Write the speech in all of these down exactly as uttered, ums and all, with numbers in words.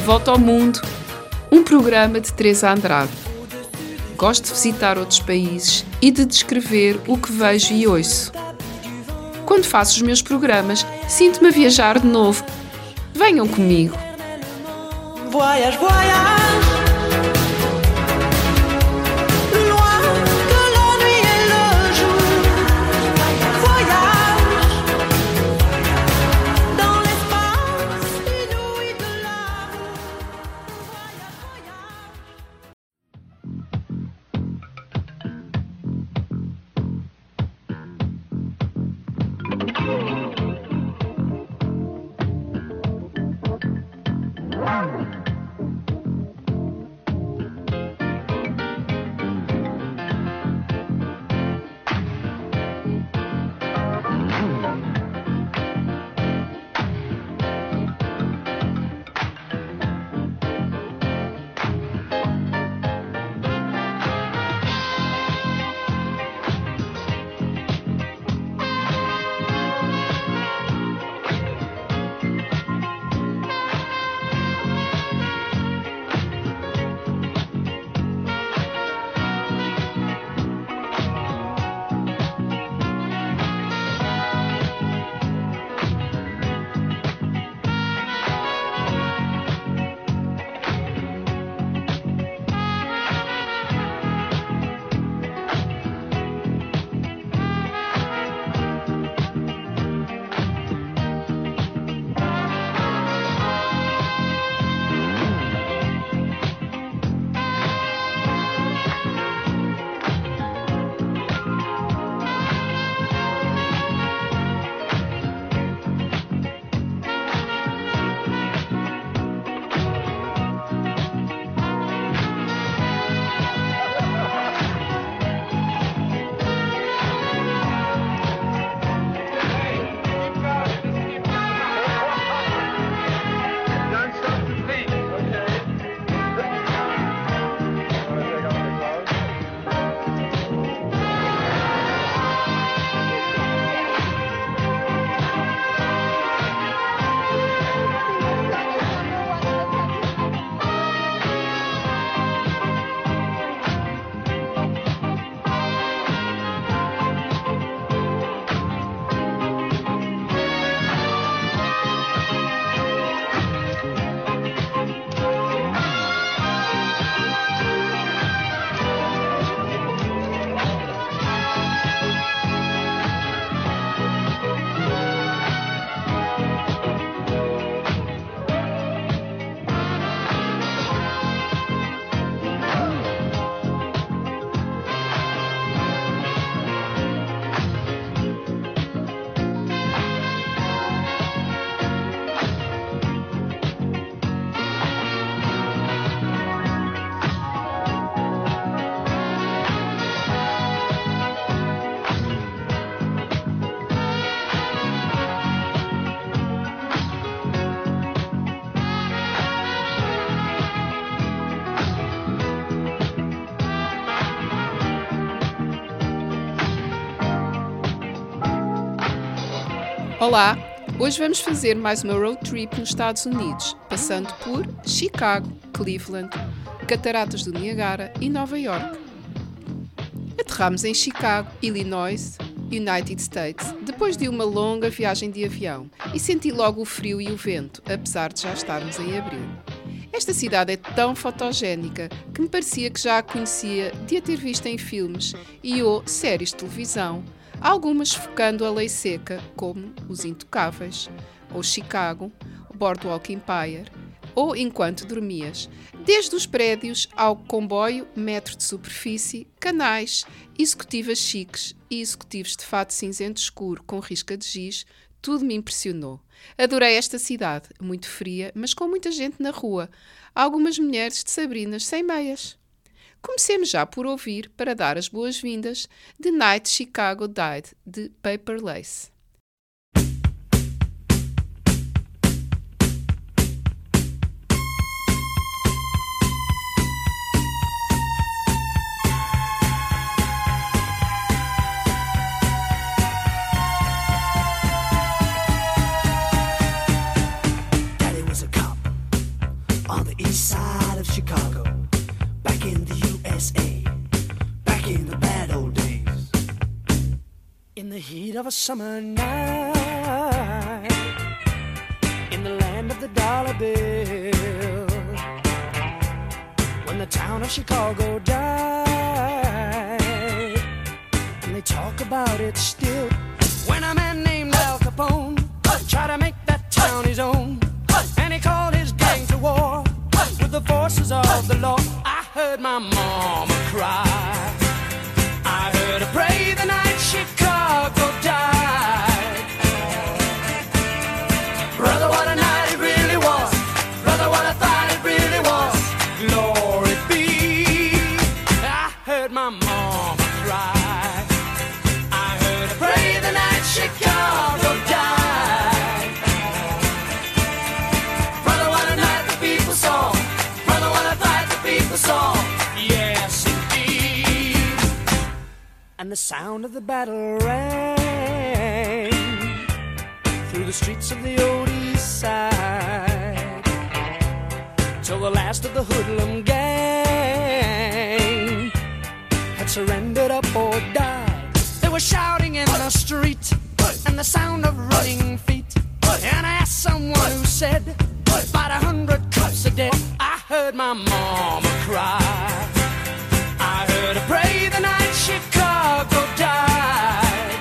Volta ao Mundo, um programa de Teresa Andrade. Gosto de visitar outros países e de descrever o que vejo e ouço. Quando faço os meus programas, sinto-me a viajar de novo. Venham comigo. Voyage, voyage. Olá, hoje vamos fazer mais uma road trip nos Estados Unidos, passando por Chicago, Cleveland, Cataratas do Niagara e Nova York. Aterramos em Chicago, Illinois, United States, depois de uma longa viagem de avião, e senti logo o frio e o vento, apesar de já estarmos em abril. Esta cidade é tão fotogénica que me parecia que já a conhecia de a ter visto em filmes e ou séries de televisão, algumas focando a lei seca, como Os Intocáveis, ou Chicago, Boardwalk Empire, ou Enquanto Dormias, desde os prédios ao comboio, metro de superfície, canais, executivas chiques e executivos de fato cinzento escuro com risca de giz, tudo me impressionou. Adorei esta cidade, muito fria, mas com muita gente na rua, algumas mulheres de sabrinas sem meias. Comecemos já por ouvir, para dar as boas-vindas, The Night Chicago Died, de Paper Lace. of a summer night in the land of the dollar bill, when the town of Chicago died, and they talk about it still. When a man named Al Capone tried to make that town his own, and he called his gang to war with the forces of the law, I heard my mama cry, I heard her pray the night Chicago died. Brother, what a night it really was. Brother, what I thought it really was. Glory be. I heard my mama cry, I heard her pray the night Chicago died. Brother, what a night the people saw. Brother, what a fight the people saw. Yes, indeed. And the sound of the battle rang through the streets of the old east side, till the last of the hoodlum gang had surrendered up or died. They were shouting in the street, and the sound of running feet, and I asked someone who said, about a hundred cops are dead. I heard my mama cry, I heard her pray the night Chicago died.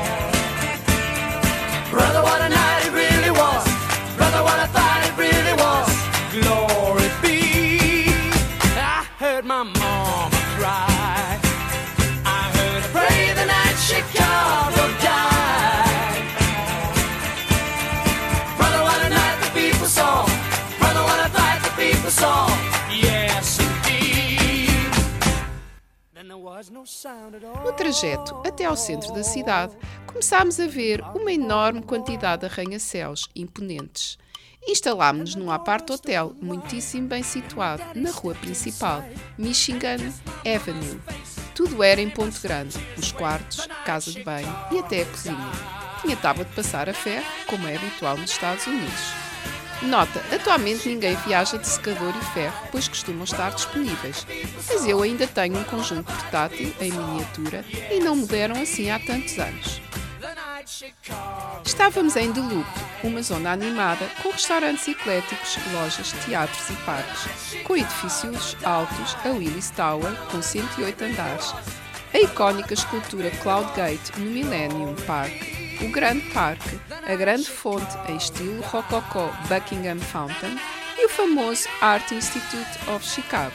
Brother, what a night it really was. Brother, what I thought it really was. Glory be. I heard my mama cry, I heard her pray the night Chicago died. Brother, what a night the people saw. Brother, what a fight the people saw. Yes, indeed. Then there was no sound at all. No trajeto até ao centro da cidade, começámos a ver uma enorme quantidade de arranha-céus imponentes. Instalámos-nos num apart-hotel muitíssimo bem situado na rua principal, Michigan Avenue. Tudo era em ponto grande, os quartos, casa de banho e até a cozinha. Tinha tábua de passar a ferro, como é habitual nos Estados Unidos. Nota, atualmente ninguém viaja de secador e ferro, pois costumam estar disponíveis. Mas eu ainda tenho um conjunto portátil em miniatura e não me deram assim há tantos anos. Estávamos em The Loop, uma zona animada com restaurantes ecléticos, lojas, teatros e parques, com edifícios altos, a Willis Tower, com cento e oito andares, a icónica escultura Cloud Gate no Millennium Park, o Grande Parque, a grande fonte em estilo rococó Buckingham Fountain e o famoso Art Institute of Chicago.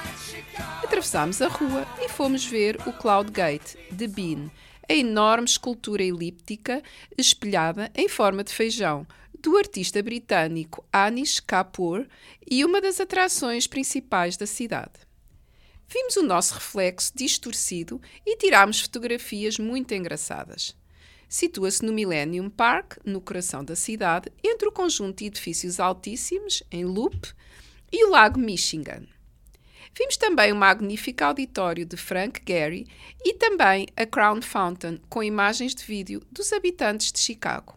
Atravessámos a rua e fomos ver o Cloud Gate, de Bean, a enorme escultura elíptica espelhada em forma de feijão, do artista britânico Anish Kapoor e uma das atrações principais da cidade. Vimos o nosso reflexo distorcido e tirámos fotografias muito engraçadas. Situa-se no Millennium Park, no coração da cidade, entre o conjunto de edifícios altíssimos, em Loop, e o lago Michigan. Vimos também o magnífico auditório de Frank Gehry e também a Crown Fountain, com imagens de vídeo dos habitantes de Chicago.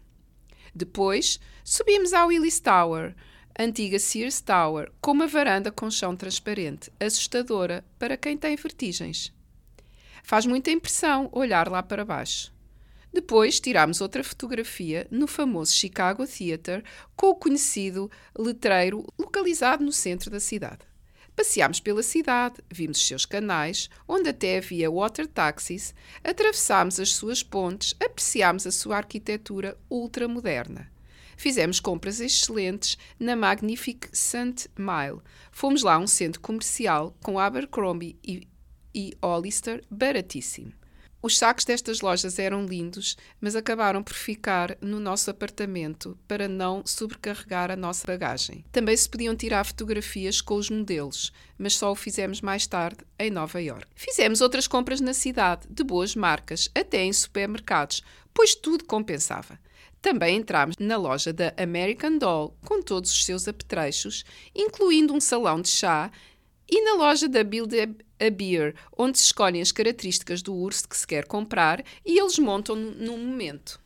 Depois, subimos ao Willis Tower, antiga Sears Tower, com uma varanda com chão transparente, assustadora para quem tem vertigens. Faz muita impressão olhar lá para baixo. Depois tirámos outra fotografia no famoso Chicago Theatre, com o conhecido letreiro localizado no centro da cidade. Passeámos pela cidade, vimos os seus canais, onde até havia water taxis, atravessámos as suas pontes, apreciámos a sua arquitetura ultramoderna. Fizemos compras excelentes na Magnific Saint Mile. Fomos lá a um centro comercial com Abercrombie e, e Hollister baratíssimo. Os sacos destas lojas eram lindos, mas acabaram por ficar no nosso apartamento para não sobrecarregar a nossa bagagem. Também se podiam tirar fotografias com os modelos, mas só o fizemos mais tarde em Nova Iorque. Fizemos outras compras na cidade, de boas marcas, até em supermercados, pois tudo compensava. Também entramos na loja da American Doll, com todos os seus apetrechos, incluindo um salão de chá, e na loja da Build-A-Bear, onde se escolhem as características do urso que se quer comprar e eles montam num momento.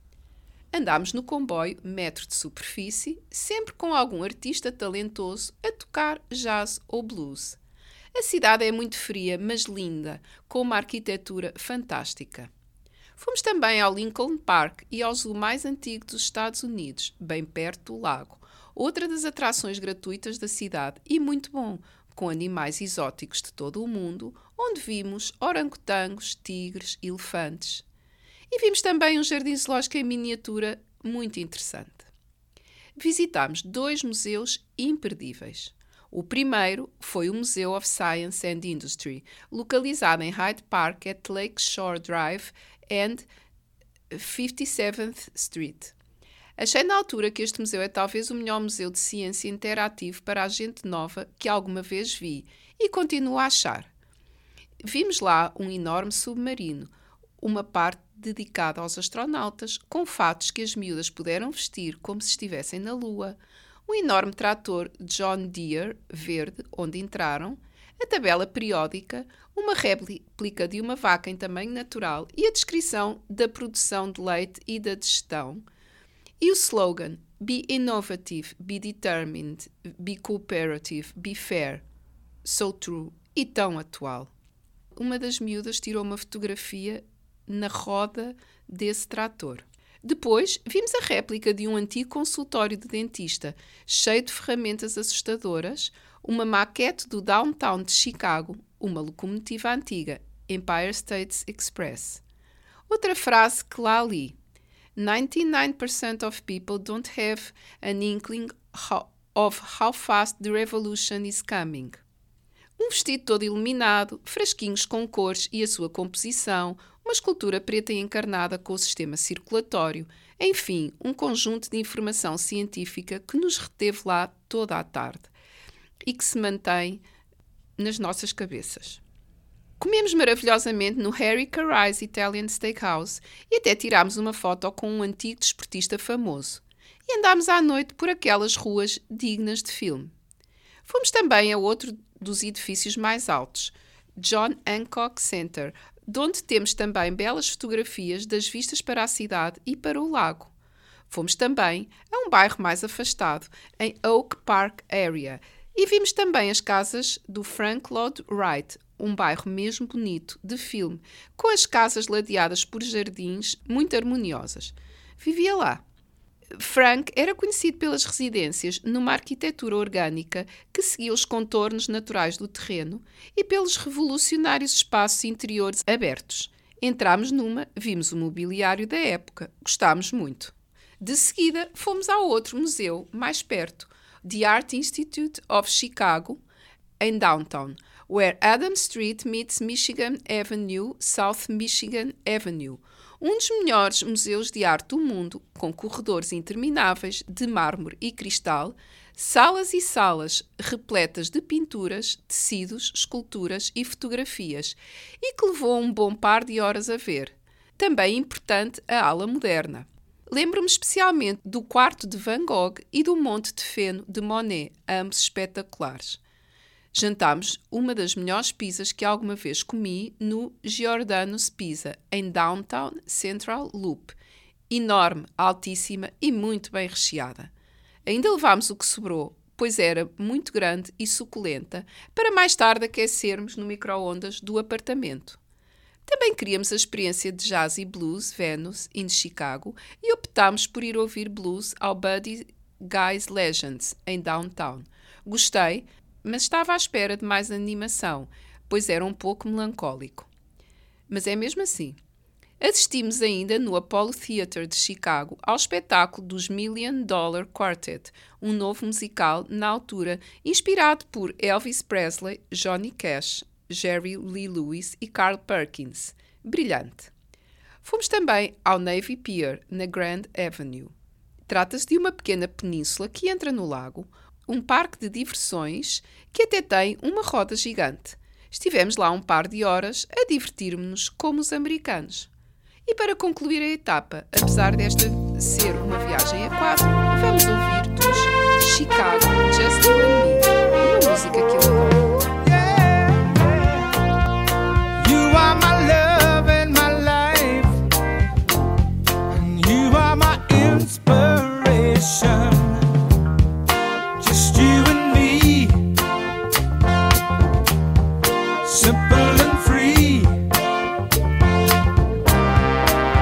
Andámos no comboio metro de superfície, sempre com algum artista talentoso a tocar jazz ou blues. A cidade é muito fria, mas linda, com uma arquitetura fantástica. Fomos também ao Lincoln Park e ao zoo mais antigo dos Estados Unidos, bem perto do lago. Outra das atrações gratuitas da cidade e muito bom, com animais exóticos de todo o mundo, onde vimos orangotangos, tigres, elefantes. E vimos também um jardim zoológico em miniatura muito interessante. Visitámos dois museus imperdíveis. O primeiro foi o Museum of Science and Industry, localizado em Hyde Park at Lakeshore Drive and fifty-seventh Street. Achei na altura que este museu é talvez o melhor museu de ciência interativo para a gente nova que alguma vez vi, e continuo a achar. Vimos lá um enorme submarino, uma parte dedicada aos astronautas, com fatos que as miúdas puderam vestir como se estivessem na Lua, um enorme trator John Deere verde, onde entraram, a tabela periódica, uma réplica de uma vaca em tamanho natural e a descrição da produção de leite e da digestão, e o slogan Be innovative, be determined, be cooperative, be fair. So true e tão atual. Uma das miúdas tirou uma fotografia na roda desse trator. Depois, vimos a réplica de um antigo consultório de dentista, cheio de ferramentas assustadoras, uma maquete do downtown de Chicago, uma locomotiva antiga, Empire State Express. Outra frase que lá li: ninety-nine percent of people don't have an inkling of how fast the revolution is coming. Um vestido todo iluminado, frasquinhos com cores e a sua composição, uma escultura preta e encarnada com o sistema circulatório, enfim, um conjunto de informação científica que nos reteve lá toda a tarde e que se mantém nas nossas cabeças. Comemos maravilhosamente no Harry Caray's Italian Steakhouse e até tirámos uma foto com um antigo desportista famoso. E andámos à noite por aquelas ruas dignas de filme. Fomos também a outro dos edifícios mais altos, John Hancock Center, de onde temos também belas fotografias das vistas para a cidade e para o lago. Fomos também a um bairro mais afastado, em Oak Park Area, e vimos também as casas do Frank Lloyd Wright, um bairro mesmo bonito, de filme, com as casas ladeadas por jardins muito harmoniosas. Vivia lá. Frank era conhecido pelas residências numa arquitetura orgânica que seguia os contornos naturais do terreno e pelos revolucionários espaços interiores abertos. Entramos numa, vimos o mobiliário da época, gostámos muito. De seguida, fomos ao outro museu, mais perto, The Art Institute of Chicago, em Downtown, where Adams Street meets Michigan Avenue, South Michigan Avenue, um dos melhores museus de arte do mundo, com corredores intermináveis de mármore e cristal, salas e salas repletas de pinturas, tecidos, esculturas e fotografias, e que levou um bom par de horas a ver. Também importante a ala moderna. Lembro-me especialmente do quarto de Van Gogh e do Monte de Feno de Monet, ambos espetaculares. Jantámos uma das melhores pizzas que alguma vez comi no Giordano's Pizza, em Downtown Central Loop. Enorme, altíssima e muito bem recheada. Ainda levámos o que sobrou, pois era muito grande e suculenta, para mais tarde aquecermos no micro-ondas do apartamento. Também queríamos a experiência de jazz e blues Venus in Chicago e optámos por ir ouvir blues ao Buddy Guy's Legends, em Downtown. Gostei, mas estava à espera de mais animação, pois era um pouco melancólico. Mas é mesmo assim. Assistimos ainda no Apollo Theatre de Chicago ao espetáculo dos Million Dollar Quartet, um novo musical, na altura, inspirado por Elvis Presley, Johnny Cash, Jerry Lee Lewis e Carl Perkins. Brilhante. Fomos também ao Navy Pier, na Grand Avenue. Trata-se de uma pequena península que entra no lago, um parque de diversões que até tem uma roda gigante. Estivemos lá um par de horas a divertir-nos como os americanos. E para concluir a etapa, apesar desta ser uma viagem a quatro, vamos ouvir dos Chicago, Just You and Me, uma música que eu adoro. You are my love and my life, and you are my inspiration. Just you and me, simple and free.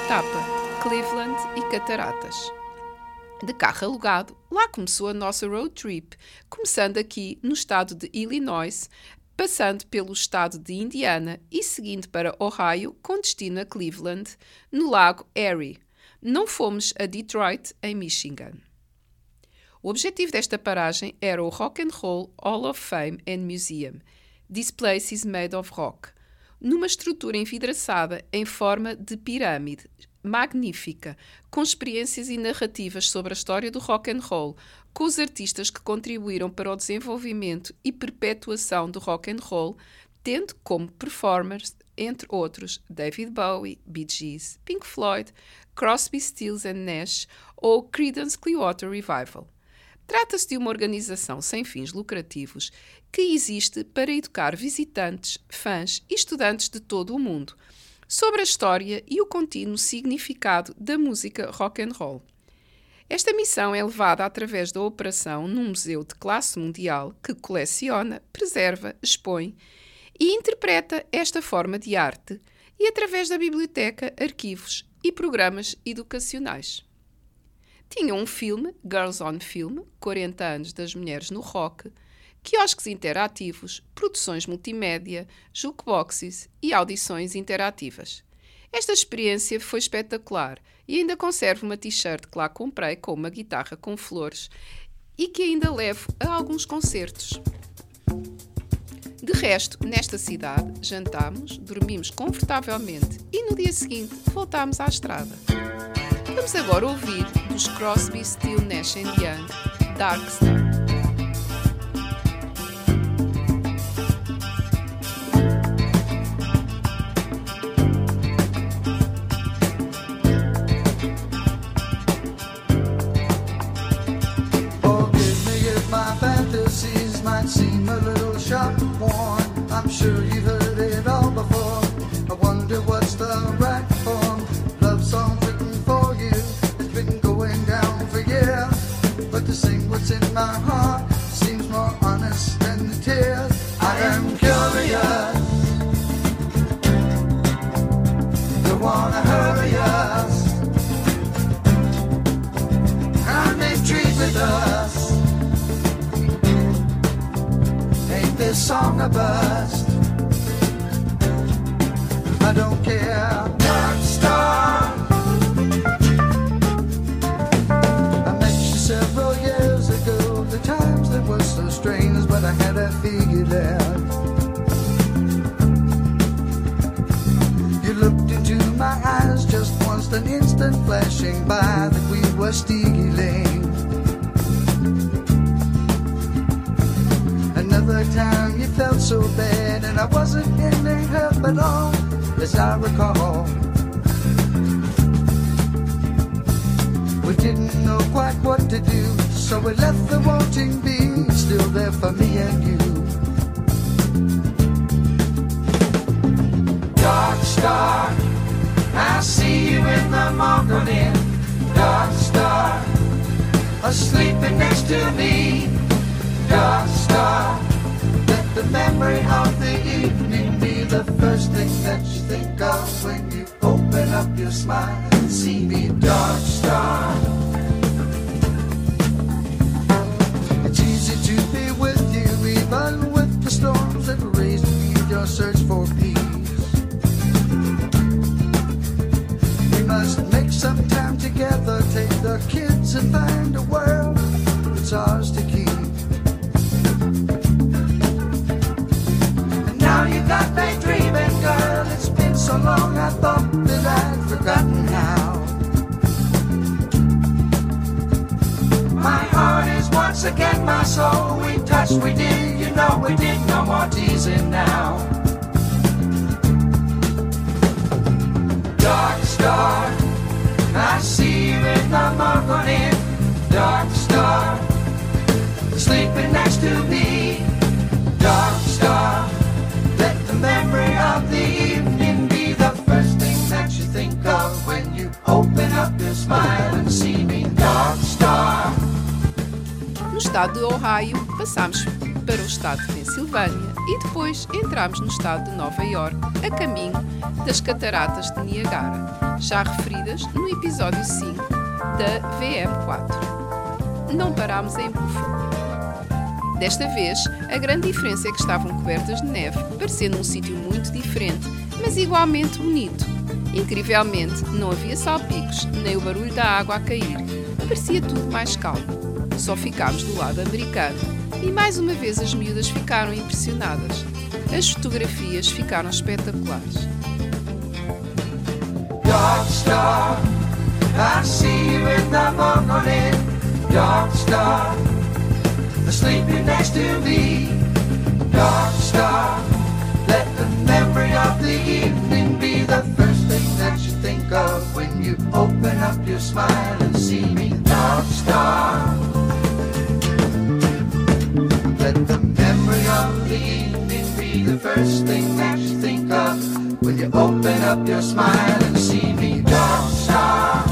etapa, Cleveland e Cataratas. De carro alugado, lá começou a nossa road trip, começando aqui no estado de Illinois, passando pelo estado de Indiana e seguindo para Ohio com destino a Cleveland, no lago Erie. Não fomos a Detroit, em Michigan. O objetivo desta paragem era o Rock and Roll Hall of Fame and Museum. This place is made of rock, numa estrutura envidraçada em forma de pirâmide, magnífica, com experiências e narrativas sobre a história do rock and roll, com os artistas que contribuíram para o desenvolvimento e perpetuação do rock and roll, tendo como performers, entre outros, David Bowie, Bee Gees, Pink Floyd, Crosby, Stills and Nash ou Creedence Clearwater Revival. Trata-se de uma organização sem fins lucrativos que existe para educar visitantes, fãs e estudantes de todo o mundo sobre a história e o contínuo significado da música rock and roll. Esta missão é levada através da operação num museu de classe mundial que coleciona, preserva, expõe e interpreta esta forma de arte e através da biblioteca, arquivos e programas educacionais. Tinha um filme, Girls on Film, quarenta anos das mulheres no rock, quiosques interativos, produções multimédia, jukeboxes e audições interativas. Esta experiência foi espetacular e ainda conservo uma t-shirt que lá comprei com uma guitarra com flores e que ainda levo a alguns concertos. De resto, nesta cidade, jantámos, dormimos confortavelmente e no dia seguinte voltámos à estrada. Vamos agora ouvir dos Crosby, Stills, Nash and Young, Dark Star. Seem a little sharp and worn. I'm sure you've heard it all before. I wonder what's the right form. Love song written for you. It's been going down for years, but to sing what's in my heart seems more honest than the tears. I am curious. Don't wanna hurry us. I'm intrigued with us. This song a bust. I don't care. Dark Star. I met you several years ago. The times that were so strange, but I had a figured out. You looked into my eyes just once, an instant flashing by that we were stealing. Another time you felt so bad, and I wasn't in any help at all, as I recall. We didn't know quite what to do, so we left the wanting be still there for me and you. Dark Star, I see you in the morning. Dark Star, sleeping next to me. Dark Star, let the memory of the evening be the first thing that you think of when you open up your smile and see me. Dark Star, it's easy to be with you even with the storms that rage in your search for peace. We must make some time together, take the kids and find a world that's ours to keep. Now you got me dreaming, girl. It's been so long I thought that I'd forgotten how. My heart is once again my soul. We touched, we did, you know we did. No more teasing now. Dark Star, I see you in the morning. Dark Star, sleeping next to me. Dark Star, let the memory of the evening be the first thing that you think of when you open up your smile and see me. Dark Star. No estado de Ohio, passamos para o estado de Pensilvânia e depois entramos no estado de Nova Iorque, a caminho das Cataratas de Niagara, já referidas no episódio cinco da V M quatro. Não parámos em Buffalo. Desta vez, a grande diferença é que estavam cobertas de neve, parecendo um sítio muito diferente, mas igualmente bonito. Incrivelmente, não havia salpicos, nem o barulho da água a cair. Parecia tudo mais calmo. Só ficámos do lado americano. E mais uma vez as miúdas ficaram impressionadas. As fotografias ficaram espetaculares. Dark star, I see you in the morning. Dark star, sleeping next to me. Dark star, let the memory of the evening be the first thing that you think of when you open up your smile and see me. Dark star, let the memory of the evening be the first thing that you think of when you open up your smile and see me. Dark star.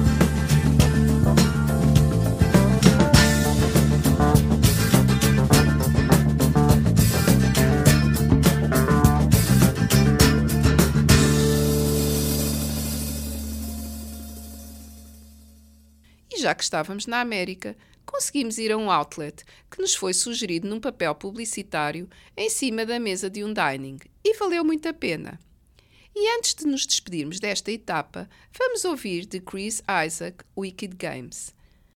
Já que estávamos na América, conseguimos ir a um outlet que nos foi sugerido num papel publicitário em cima da mesa de um dining e valeu muito a pena. E antes de nos despedirmos desta etapa, vamos ouvir de Chris Isaak, Wicked Games.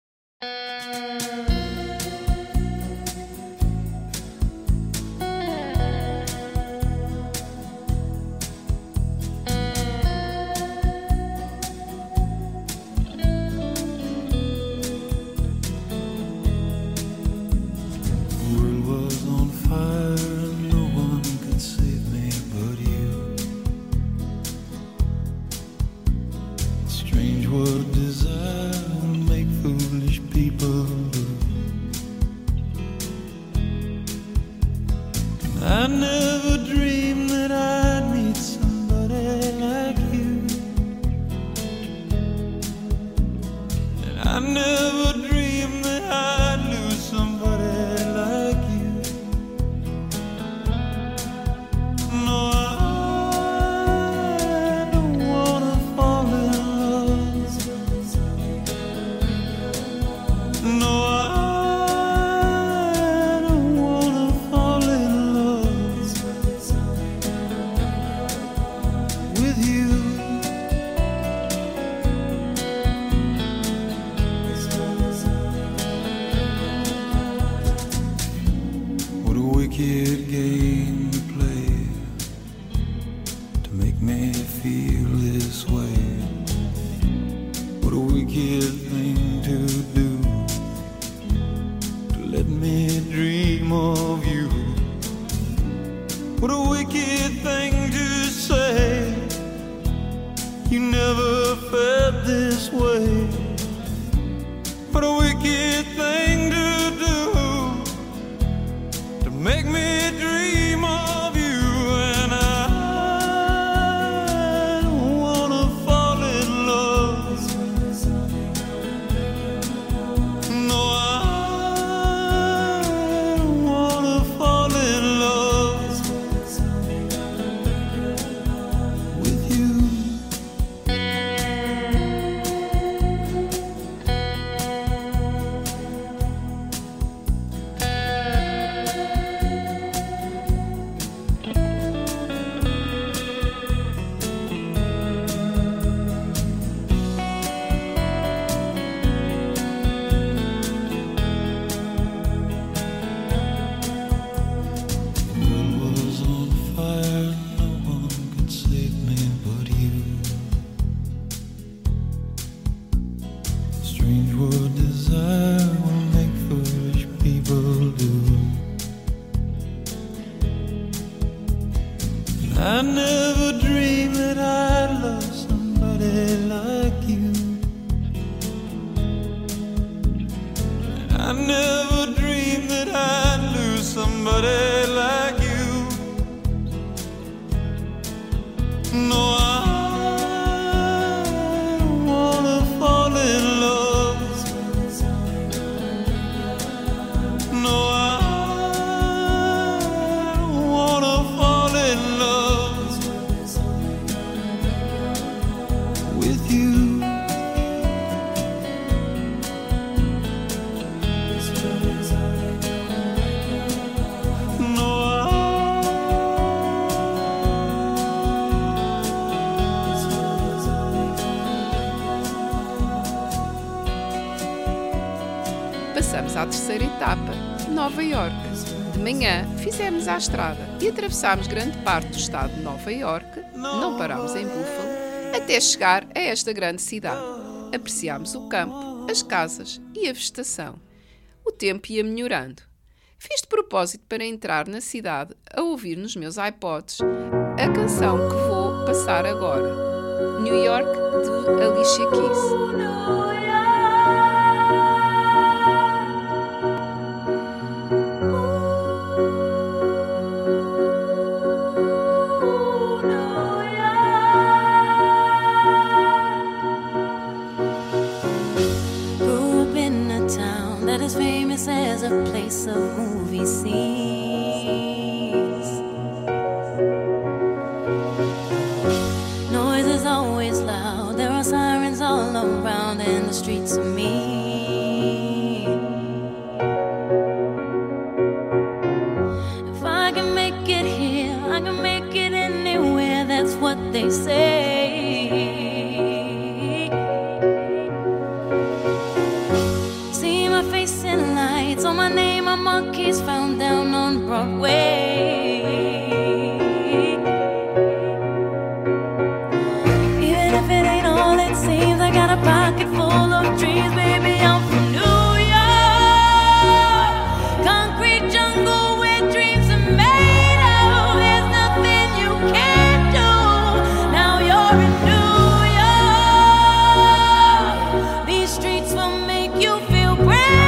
I never dreamed that I'd meet somebody like you, and I never dreamed that I'd lose somebody like you. No, I don't wanna fall in love. No, I wicked game to play to make me feel this way. What a wicked thing to do, to let me dream of you. What a wicked thing to say, you never felt this way. What a wicked thing to do, make me dream of you, and I don't wanna fall in love. No, I don't wanna fall in love with you. I never dreamed that I'd love somebody like you, and I never dreamed that I'd lose somebody like you. No, I don't wanna fall in love. No, I à terceira etapa, Nova Iorque. De manhã, fizemos a estrada e atravessámos grande parte do estado de Nova Iorque, não parámos em Buffalo, até chegar a esta grande cidade. Apreciámos o campo, as casas e a vegetação. O tempo ia melhorando. Fiz de propósito para entrar na cidade a ouvir nos meus iPods a canção que vou passar agora, New York, de Alicia Keys. Famous as a place of movie scenes. Noise is always loud, there are sirens all around, and the streets are mean. If I can make it here, I can make it anywhere, that's what they say. So my name on monkeys found down on Broadway. Even if it ain't all it seems, I got a pocket full of dreams, baby. I'm from New York, concrete jungle where dreams are made of. There's nothing you can't do. Now you're in New York. These streets will make you feel brand.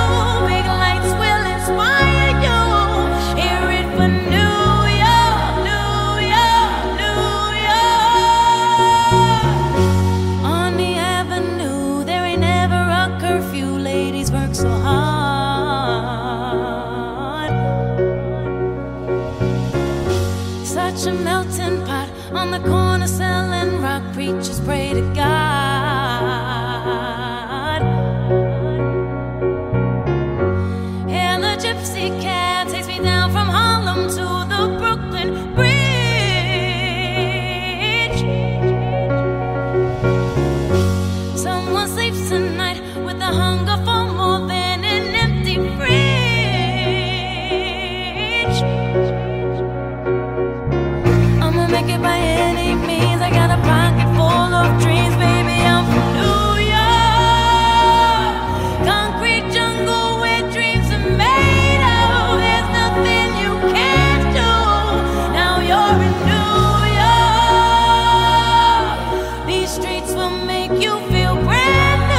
So hard, such a melting pot on the corner selling rock. Preachers pray to God. And the gypsy cab takes me down from Harlem to the Brooklyn Bridge. Someone sleeps tonight with the hunger for more than an empty fridge. I'ma make it by any means. I got a pocket full of dreams, baby. I'm from New York, concrete jungle where dreams are made of. There's nothing you can't do. Now you're in New York. These streets will make you feel brand new.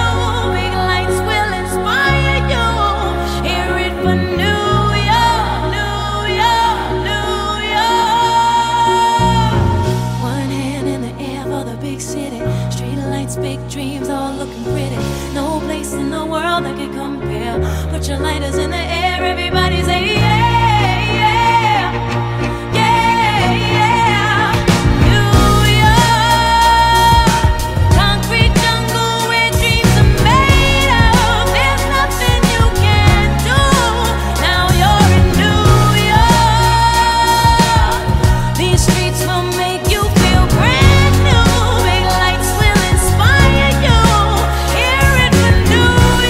Big dreams all looking pretty. No place in the world that can compare. Put your lighters in the air, everybody say yeah, yeah, yeah, yeah. New York, concrete jungle where dreams are made of. There's nothing you can't do. Now you're in New York. These streets will make you feel brand new. Big lights will inspire you. Hear it from New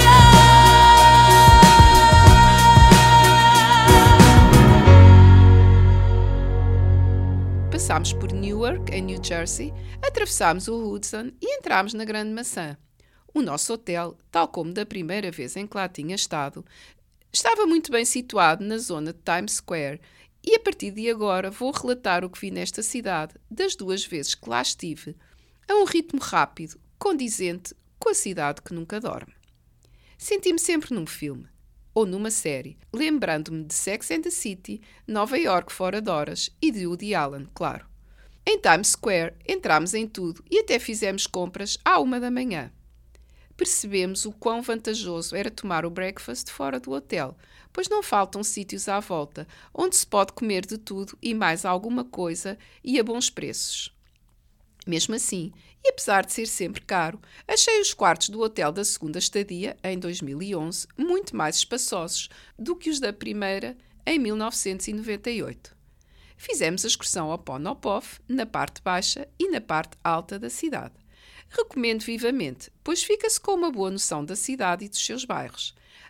York. Passámos por Newark, em New Jersey, atravessámos o Hudson e entrámos na Grande Maçã. O nosso hotel, tal como da primeira vez em que lá tinha estado, estava muito bem situado na zona de Times Square e a partir de agora vou relatar o que vi nesta cidade das duas vezes que lá estive, a um ritmo rápido, condizente com a cidade que nunca dorme. Senti-me sempre num filme, ou numa série, lembrando-me de Sex and the City, Nova York fora de horas e de Woody Allen, claro. Em Times Square entramos em tudo e até fizemos compras à uma da manhã. Percebemos o quão vantajoso era tomar o breakfast fora do hotel, pois não faltam sítios à volta onde se pode comer de tudo e mais alguma coisa e a bons preços. Mesmo assim, e apesar de ser sempre caro, achei os quartos do hotel da segunda estadia, em dois mil e onze, muito mais espaçosos do que os da primeira, em mil novecentos e noventa e oito. Fizemos a excursão ao Ponopof, na parte baixa e na parte alta da cidade. Recomendo vivamente, pois fica-se com uma boa noção da cidade e dos seus bairros.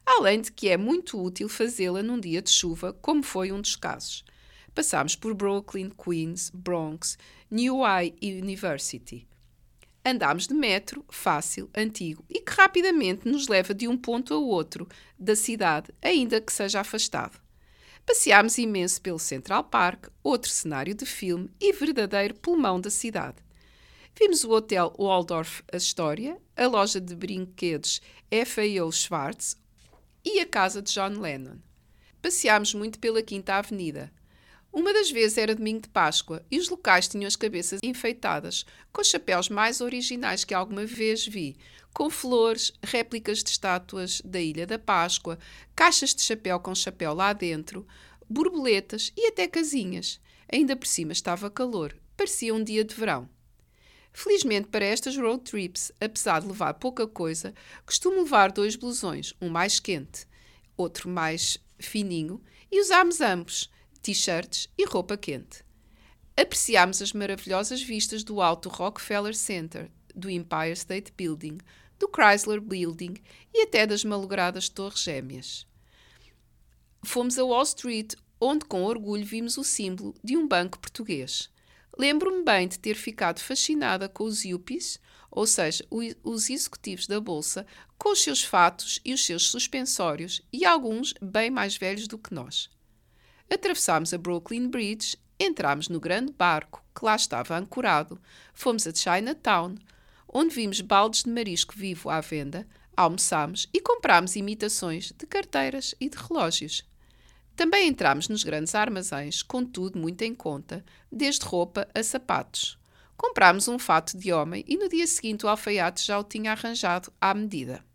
além de que é muito útil fazê-la num dia de chuva, como foi um dos casos. Passámos por Brooklyn, Queens, Bronx, New University. Andámos de metro, fácil, antigo e que rapidamente nos leva de um ponto ao outro da cidade, ainda que seja afastado. Passeámos imenso pelo Central Park, outro cenário de filme e verdadeiro pulmão da cidade. Vimos o Hotel Waldorf Astoria, a loja de brinquedos F A O Schwarz e a casa de John Lennon. Passeámos muito pela Quinta Avenida. Uma das vezes era domingo de Páscoa e os locais tinham as cabeças enfeitadas, com os chapéus mais originais que alguma vez vi, com flores, réplicas de estátuas da Ilha da Páscoa, caixas de chapéu com chapéu lá dentro, borboletas e até casinhas. Ainda por cima estava calor, parecia um dia de verão. Felizmente para estas road trips, apesar de levar pouca coisa, costumo levar dois blusões, um mais quente, outro mais fininho, e usámos ambos, t-shirts e roupa quente. Apreciámos as maravilhosas vistas do alto Rockefeller Center, do Empire State Building, do Chrysler Building e até das malogradas Torres Gêmeas. Fomos a Wall Street, onde com orgulho vimos o símbolo de um banco português. Lembro-me bem de ter ficado fascinada com os yuppies, ou seja, os executivos da Bolsa, com os seus fatos e os seus suspensórios, e alguns bem mais velhos do que nós. Atravessámos a Brooklyn Bridge, entramos no grande barco que lá estava ancorado, fomos a Chinatown, onde vimos baldes de marisco vivo à venda, almoçámos e comprámos imitações de carteiras e de relógios. Também entramos nos grandes armazéns, com tudo muito em conta, desde roupa a sapatos. Comprámos um fato de homem e no dia seguinte o alfaiate já o tinha arranjado à medida.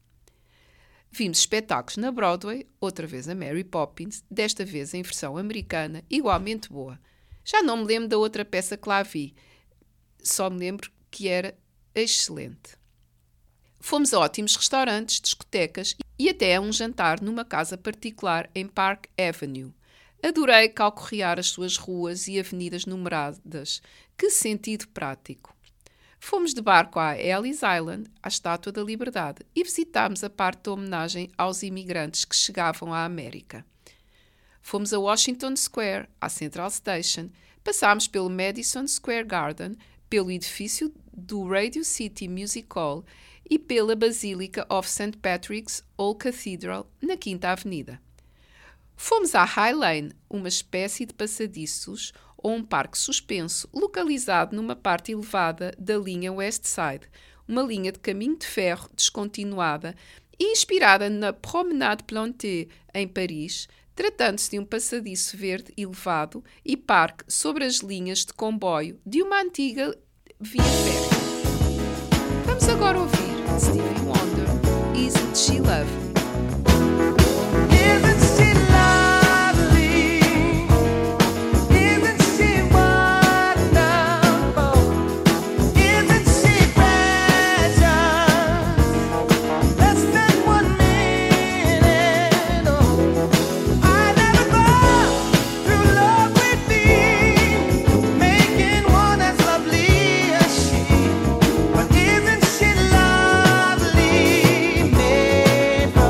Vimos espetáculos na Broadway, outra vez a Mary Poppins, desta vez em versão americana, igualmente boa. Já não me lembro da outra peça que lá vi, só me lembro que era excelente. Fomos a ótimos restaurantes, discotecas e até a um jantar numa casa particular em Park Avenue. Adorei calcorrear as suas ruas e avenidas numeradas. Que sentido prático! Fomos de barco à Ellis Island, à Estátua da Liberdade, e visitámos a parte da homenagem aos imigrantes que chegavam à América. Fomos a Washington Square, à Central Station, passámos pelo Madison Square Garden, pelo edifício do Radio City Music Hall e pela Basílica of Saint Patrick's Old Cathedral, na Quinta Avenida. Fomos à High Lane, uma espécie de passadiços ou um parque suspenso localizado numa parte elevada da linha West Side, uma linha de caminho de ferro descontinuada e inspirada na Promenade Plantée, em Paris, tratando-se de um passadiço verde elevado e parque sobre as linhas de comboio de uma antiga via férrea. Vamos agora ouvir Stevie Wonder, Isn't She Lovely? Isn't she lovely? Isn't she wonderful? Isn't she precious? Less than one minute. Oh, I never thought through love with me, making one as lovely as she. But isn't she lovely? Made from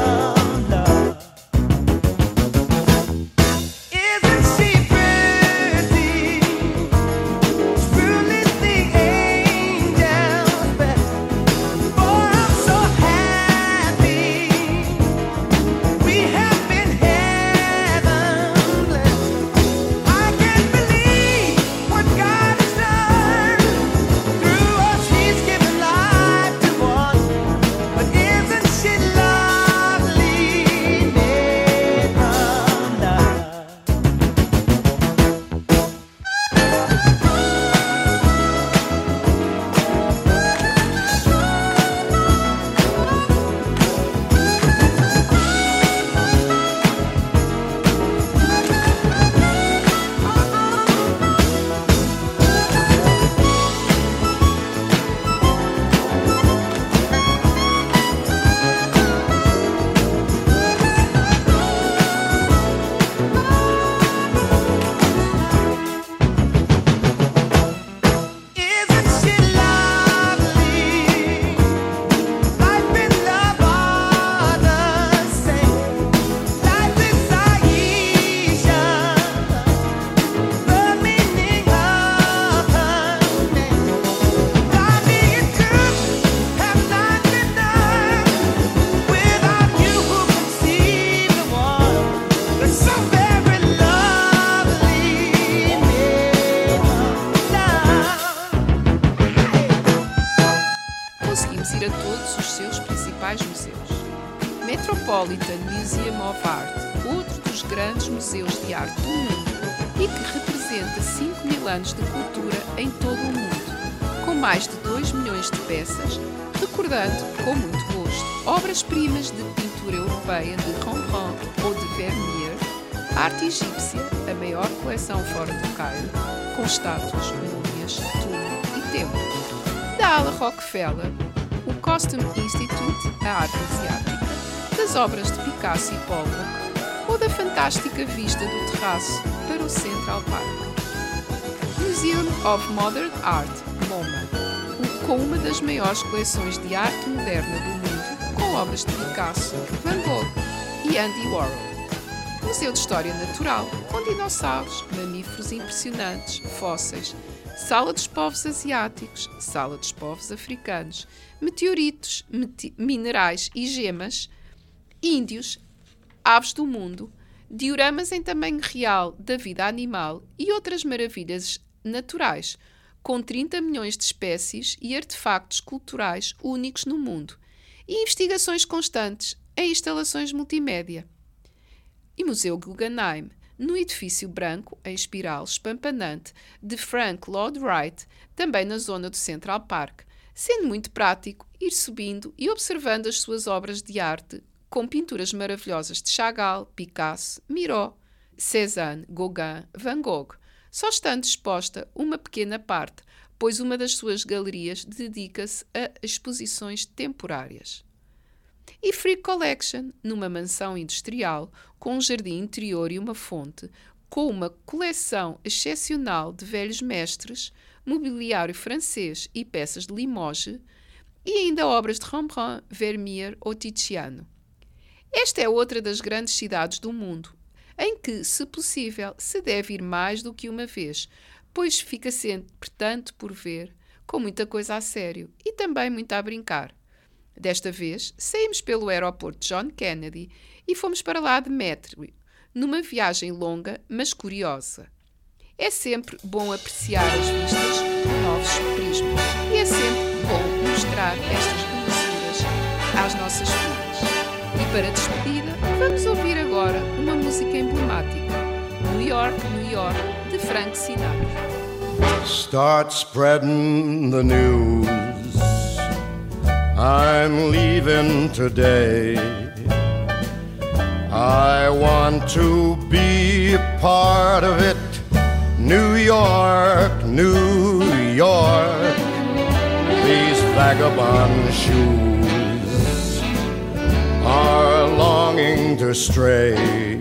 Metropolitan Museum of Art, outro dos grandes museus de arte do mundo e que representa cinco mil anos de cultura em todo o mundo, com mais de dois milhões de peças, recordando, com muito gosto, obras-primas de pintura europeia de Rembrandt ou de Vermeer, arte egípcia, a maior coleção fora do Cairo, com estátuas, múmias, túmulo e templo. Da ala Rockefeller, o Costume Institute, a arte asiática, das obras de Picasso e Pollock, ou da fantástica vista do terraço para o Central Park. Museum of Modern Art, MoMA, com uma das maiores coleções de arte moderna do mundo, com obras de Picasso, Van Gogh e Andy Warhol. Museu de História Natural, com dinossauros, mamíferos impressionantes, fósseis, Sala dos Povos Asiáticos, Sala dos Povos Africanos, meteoritos, meti- minerais e gemas, índios, aves do mundo, dioramas em tamanho real da vida animal e outras maravilhas naturais, com trinta milhões de espécies e artefactos culturais únicos no mundo, e investigações constantes em instalações multimédia. E Museu Guggenheim, no edifício branco, em espiral espampanante, de Frank Lloyd Wright, também na zona do Central Park, sendo muito prático ir subindo e observando as suas obras de arte, com pinturas maravilhosas de Chagall, Picasso, Miró, Cézanne, Gauguin, Van Gogh, só estando exposta uma pequena parte, pois uma das suas galerias dedica-se a exposições temporárias. E Frick Collection, numa mansão industrial, com um jardim interior e uma fonte, com uma coleção excepcional de velhos mestres, mobiliário francês e peças de Limoges, e ainda obras de Rembrandt, Vermeer ou Tiziano. Esta é outra das grandes cidades do mundo, em que, se possível, se deve ir mais do que uma vez, pois fica sempre tanto por ver, com muita coisa a sério e também muito a brincar. Desta vez, saímos pelo aeroporto John Kennedy e fomos para lá de metro, numa viagem longa, mas curiosa. É sempre bom apreciar as vistas por novos prismas e é sempre bom mostrar estas belezas às nossas filhas. E para despedida, vamos ouvir agora uma música emblemática, New York, New York, de Frank Sinatra. Start spreading the news. I'm leaving today. I want to be a part of it. New York, New York. These vagabond shoes are longing to stray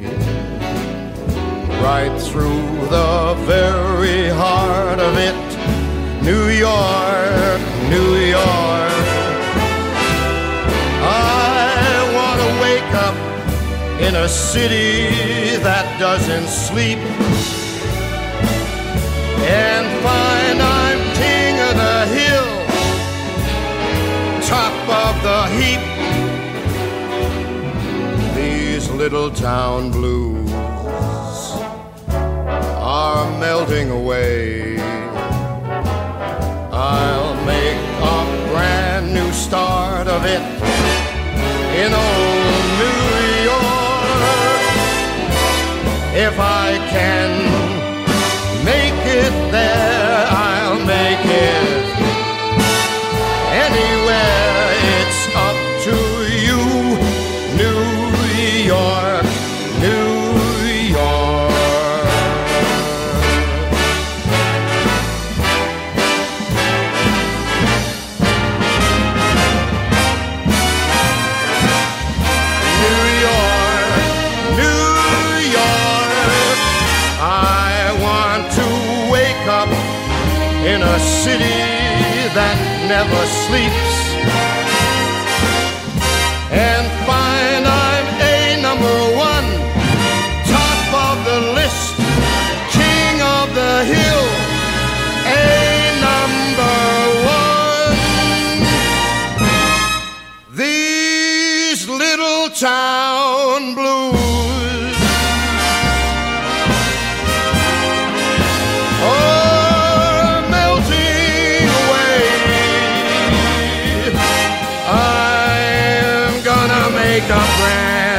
right through the very heart of it. New York, New York. I want to wake up in a city that doesn't sleep and find I'm king of the hill, top of the heap. These little town blues are melting away. I'll make a brand new start of it in old New York. If I can make it there, I'll make it anywhere. It's up to you, New York, New York. In a city that never sleeps and find I'm a number one, top of the list, king of the hill, a number one. These little town blues make a brand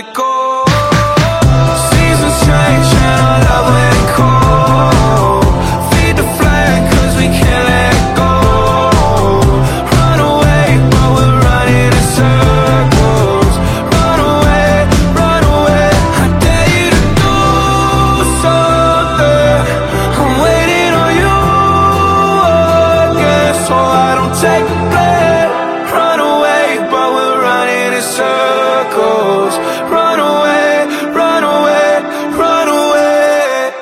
it go. Seasons change and I love when it cold. Feed the flame cause we can't let go. Run away but we're running in circles. Run away, run away, I dare you to do something. I'm waiting on you again, so I don't take the blame. Run away but we're running in circles. Run away, run away, run away.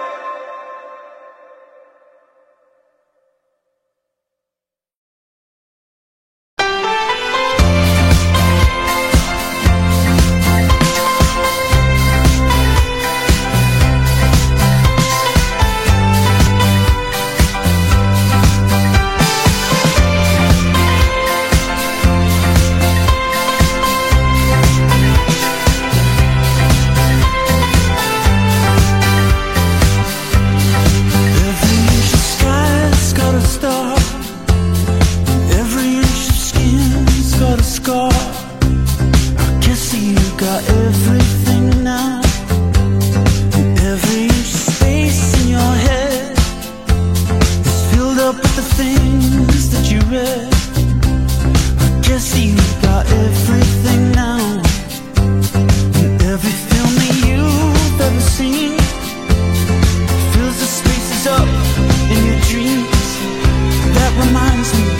Every inch of sky's got a star. Every inch of skin's got a scar. I guess you got everything now. Every inch of space in your head is filled up with the things that you read. I guess you got everything now. And every film that you've ever seen fills the spaces up in your dreams. That reminds me.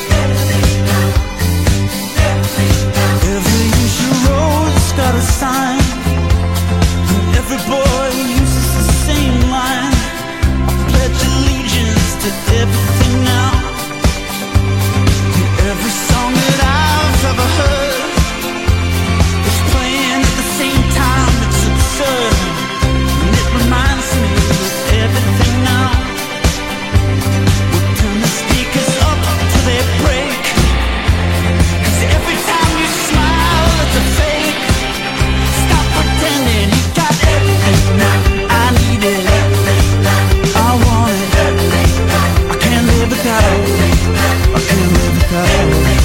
Every inch of road's got a sign, and every boy uses the same line. I pledge allegiance to everything now. And every song that I've ever heard is playing at the same time. It's absurd, and it reminds me of everything now. We'll turn the speakers up till they break, 'cause every time you smile it's a fake. Stop pretending you got everything now. I need it, I want it, I can't live without it, I can't live without it.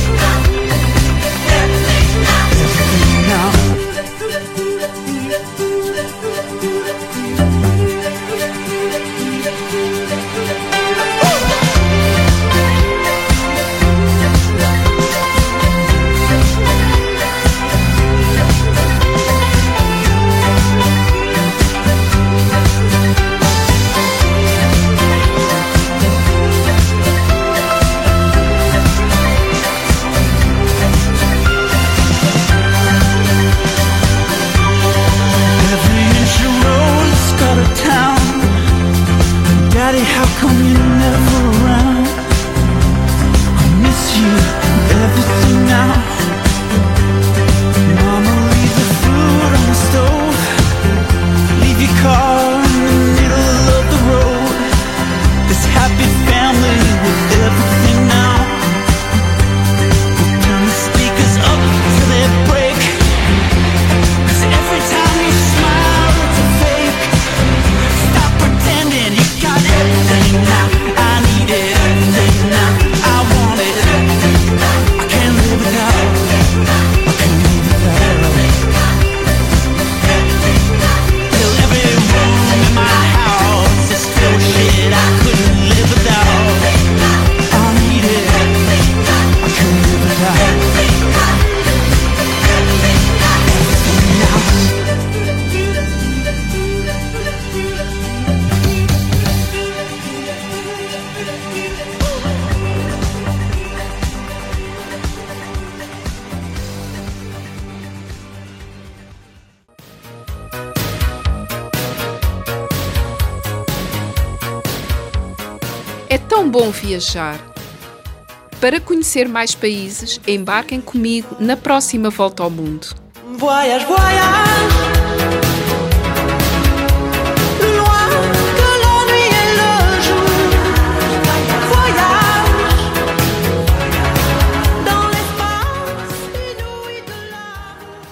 Everything now. Every inch of road's got a town. Daddy, how come you're never around? I miss you and everything now. Mama, leave the food on the stove. Leave your car in the middle of the road. This happy family with everything now. We'll turn the speakers up till they break, 'cause every time you smile it's a fake. Stop pretending you got everything now. I need it, everything now. I want it, I can't live without it, I can't live without it. Till every room in my house is filled with shit I couldn't live without. I need it, I can't live without it. Everything now. É tão bom viajar. Para conhecer mais países, embarquem comigo na próxima volta ao mundo. Voyage, voyage, plus loin que la nuit et le jour. Voyage dans l'espace inouï de l'amour.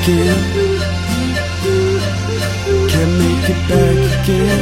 again. Can't make it back again.